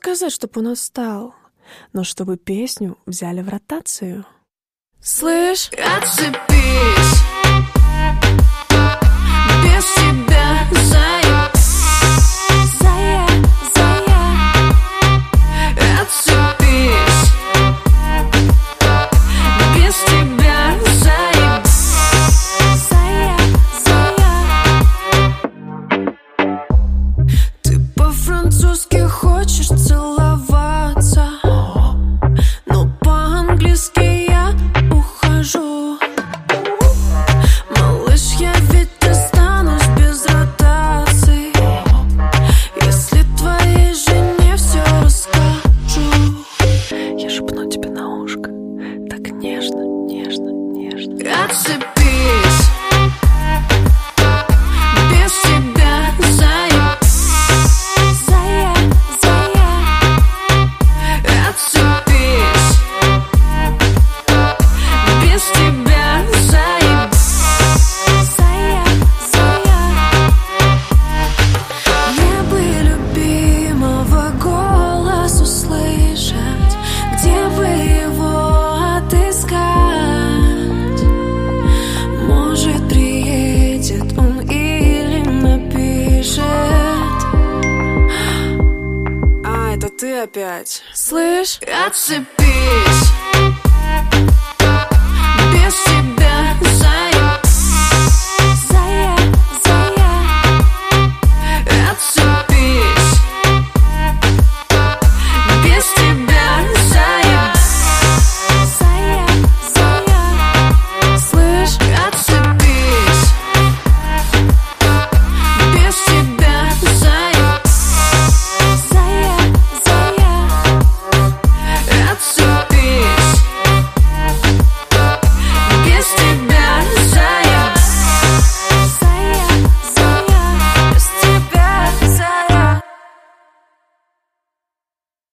сказать, чтоб он устал, но чтобы песню взяли в ротацию. Слышь, отцепись, без тебя зая, отцепись, без тебя Ты по-французски хочешь целоваться, но по-английски я ухожу. Малыш, я ведь останусь без ротации, если твоей жене все расскажу. Я шепну тебе на ушко, так нежно, нежно, нежно. Отцепись, без тебя отцепись, без тебя Мне бы любимого голос услышать, где бы его отыскать? Может, приедет он или напишет. А, это ты опять. Слышь, отцепись.